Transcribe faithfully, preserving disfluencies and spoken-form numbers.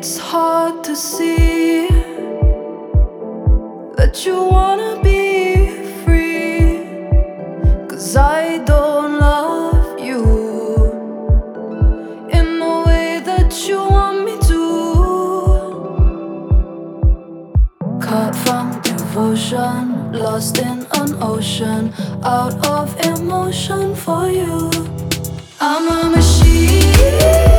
It's hard to see that you wanna be free, 'cause I don't love you in the way that you want me to. Caught from devotion, lost in an ocean, out of emotion for you. I'm a machine.